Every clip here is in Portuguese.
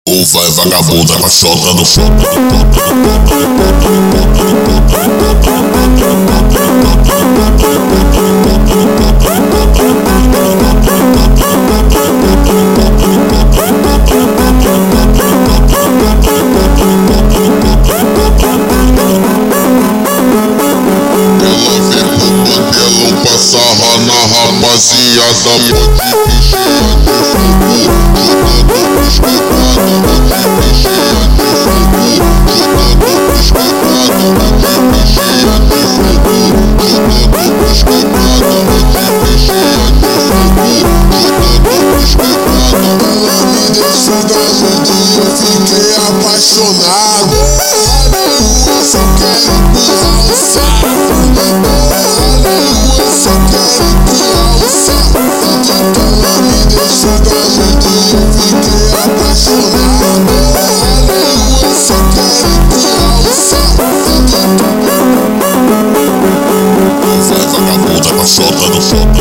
Ou vai vagabunda com a solta no fogo. Sarra na rapaziada, pode mexer no fogo, jogando espetado, pode mexer no fogo, jogando espetado, pode mexer no fogo, jogando espetado, pode mexer no fogo, jogando espetado. Ela me deixou doido e eu fiquei apaixonado. Eu só quero empurrar o saco. Só quero empurrar o saco. Ela me deixou doido e eu fiquei apaixonado. Eu só quero empurrar o saco. Vai vagabunda com a solta no fogo.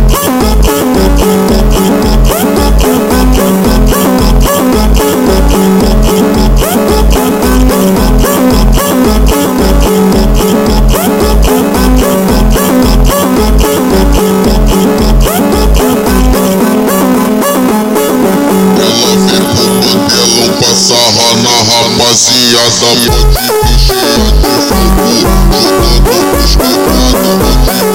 Sarra na rapaziada, pode mexer no fogo, jogando espetado, pode